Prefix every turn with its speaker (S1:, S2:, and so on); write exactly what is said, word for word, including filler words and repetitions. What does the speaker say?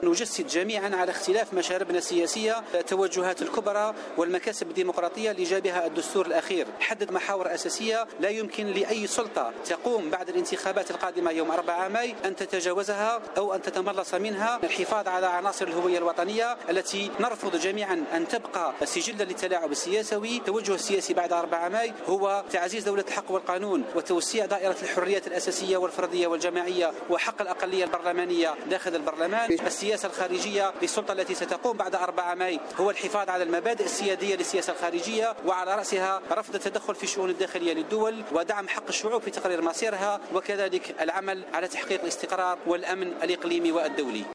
S1: نجسد جميعا على اختلاف مشاربنا السياسية التوجهات الكبرى والمكاسب الديمقراطية اللي جاء بها الدستور الأخير. حدد محاور أساسية لا يمكن لأي سلطة تقوم بعد الانتخابات القادمة يوم أربعة ماي أن تتجاوزها أو أن تتملص منها. الحفاظ على عناصر الهوية الوطنية التي نرفض جميعا أن تبقى سجلا للتلاعب السياسي. التوجه السياسي بعد أربعة ماي هو تعزيز دولة الحق والقانون وتوسيع دائرة الحريات الأساسية والفردية والجماعية وحق الأقلية البرلمانية داخل البرلمان. السياسة الخارجية للسلطة التي ستقوم بعد أربعة ماي هو الحفاظ على المبادئ السيادية للسياسة الخارجية، وعلى رأسها رفض التدخل في الشؤون الداخلية للدول ودعم حق الشعوب في تقرير مصيرها، وكذلك العمل على تحقيق الاستقرار والأمن الإقليمي والدولي.